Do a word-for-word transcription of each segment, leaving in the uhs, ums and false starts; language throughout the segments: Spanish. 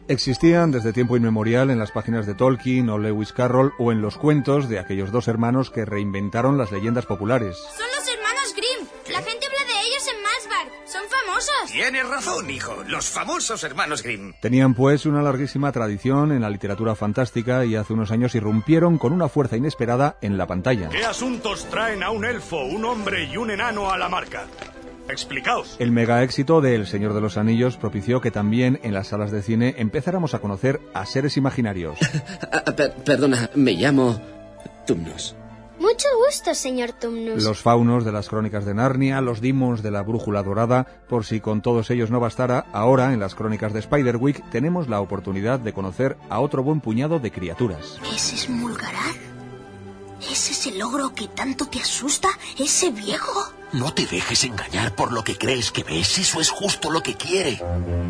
Existían desde tiempo inmemorial en las páginas de Tolkien o Lewis Carroll o en los cuentos de aquellos dos hermanos que reinventaron las leyendas populares. Son los hermanos Grimm. La gente habla de ellos en Malsberg. Son famosos. Tienes razón, hijo. Los famosos hermanos Grimm. Tenían pues una larguísima tradición en la literatura fantástica y hace unos años irrumpieron con una fuerza inesperada en la pantalla. ¿Qué asuntos traen a un elfo, un hombre y un enano a la marca? Explicaos. El mega éxito de El Señor de los Anillos propició que también en las salas de cine empezáramos a conocer a seres imaginarios. per perdona, me llamo Tumnus. Mucho gusto, señor Tumnus. Los faunos de las Crónicas de Narnia, los dimos de la Brújula Dorada, por si con todos ellos no bastara, ahora en las Crónicas de Spiderwick tenemos la oportunidad de conocer a otro buen puñado de criaturas. ¿Ese es Mulgarar? ¿Ese es el ogro que tanto te asusta? ¿Ese viejo? No te dejes engañar por lo que crees que ves. Eso es justo lo que quiere.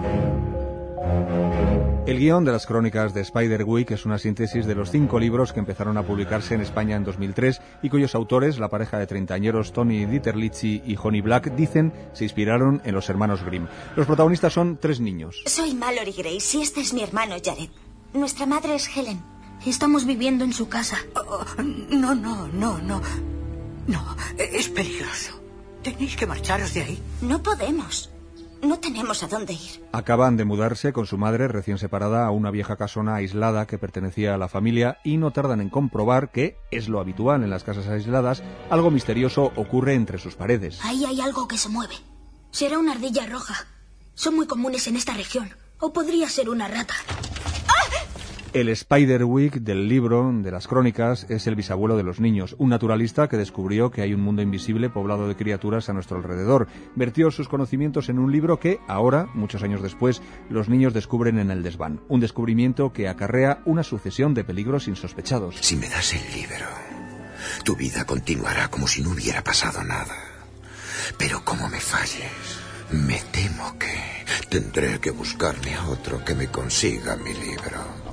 El guión de las Crónicas de Spiderwick es una síntesis de los cinco libros que empezaron a publicarse en España en dos mil tres y cuyos autores, la pareja de treintañeros Tony Dieterlitzzi y Honey Black, dicen se inspiraron en los hermanos Grimm. Los protagonistas son tres niños. Soy Mallory Grace y este es mi hermano Jared. Nuestra madre es Helen. Estamos viviendo en su casa. Oh, no, no, no, no. No, es peligroso. Tenéis que marcharos de ahí. No podemos. No tenemos a dónde ir. Acaban de mudarse con su madre recién separada a una vieja casona aislada que pertenecía a la familia y no tardan en comprobar que, es lo habitual en las casas aisladas, algo misterioso ocurre entre sus paredes. Ahí hay algo que se mueve. Será una ardilla roja. Son muy comunes en esta región. O podría ser una rata. El Spiderwick del libro de las Crónicas es el bisabuelo de los niños, un naturalista que descubrió que hay un mundo invisible poblado de criaturas a nuestro alrededor. Vertió sus conocimientos en un libro que, ahora, muchos años después, los niños descubren en el desván. Un descubrimiento que acarrea una sucesión de peligros insospechados. Si me das el libro, tu vida continuará como si no hubiera pasado nada. Pero como me falles, me temo que tendré que buscarme a otro que me consiga mi libro.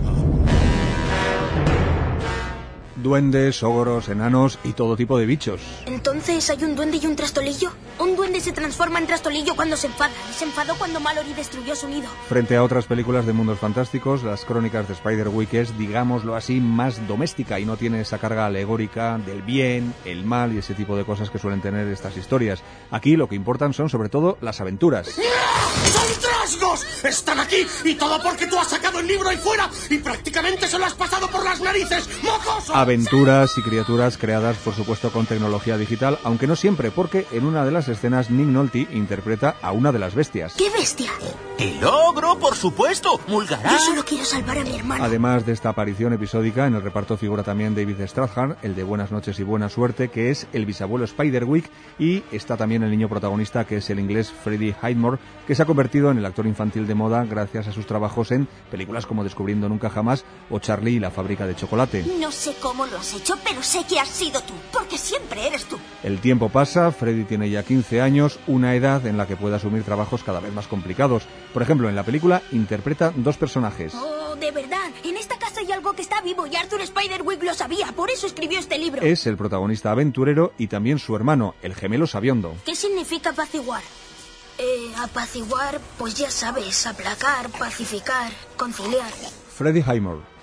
Duendes, ogros, enanos y todo tipo de bichos. ¿Entonces hay un duende y un trastolillo? Un duende se transforma en trastolillo cuando se enfada. Y se enfadó cuando Mallory destruyó su nido. Frente a otras películas de mundos fantásticos, las Crónicas de Spiderwick es, digámoslo así, más doméstica y no tiene esa carga alegórica del bien, el mal y ese tipo de cosas que suelen tener estas historias. Aquí lo que importan son sobre todo las aventuras. ¡Son trasgos! ¡Están aquí! Y todo porque tú has sacado el libro ahí fuera y prácticamente se lo has pasado por las narices, mocoso. Aventuras y criaturas creadas, por supuesto, con tecnología digital, aunque no siempre, porque en una de las escenas Nick Nolte interpreta a una de las bestias. ¿Qué bestia? ¡El ogro, por supuesto! ¡Mulgarar! Yo solo quiero salvar a mi hermano. Además de esta aparición episódica, en el reparto figura también David Strathairn, el de Buenas noches y buena suerte, que es el bisabuelo Spiderwick, y está también el niño protagonista, que es el inglés Freddie Highmore, que se ha convertido en el actor infantil de moda gracias a sus trabajos en películas como Descubriendo nunca jamás o Charlie y la fábrica de chocolate. No sé cómo lo has hecho, pero sé que has sido tú, porque siempre eres tú. El tiempo pasa, Freddie tiene ya quince años, una edad en la que puede asumir trabajos cada vez más complicados. Por ejemplo, en la película interpreta dos personajes. Oh, de verdad, en esta casa hay algo que está vivo y Arthur Spiderwick lo sabía, por eso escribió este libro. Es el protagonista aventurero y también su hermano, el gemelo sabiondo. ¿Qué significa apaciguar? Eh, apaciguar, pues ya sabes, aplacar, pacificar, conciliar. Freddie Highmore.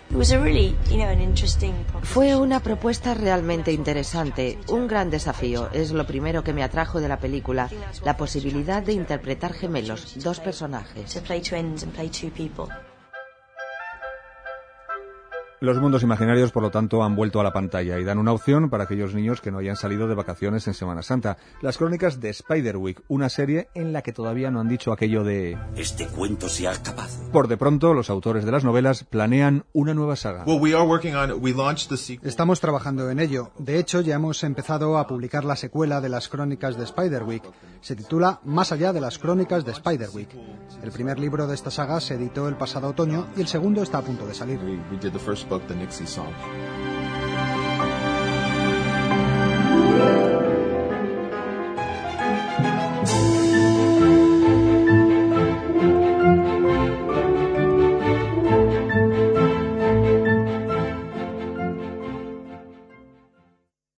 Fue una propuesta realmente interesante, un gran desafío. Es lo primero que me atrajo de la película, la posibilidad de interpretar gemelos, dos personajes. Los mundos imaginarios, por lo tanto, han vuelto a la pantalla y dan una opción para aquellos niños que no hayan salido de vacaciones en Semana Santa. Las Crónicas de Spiderwick, una serie en la que todavía no han dicho aquello de... Este cuento se ha acabado. Por de pronto, los autores de las novelas planean una nueva saga. Estamos trabajando en ello. De hecho, ya hemos empezado a publicar la secuela de las Crónicas de Spiderwick. Se titula Más allá de las Crónicas de Spiderwick. El primer libro de esta saga se editó el pasado otoño y el segundo está a punto de salir. The first book, The Nixie Song.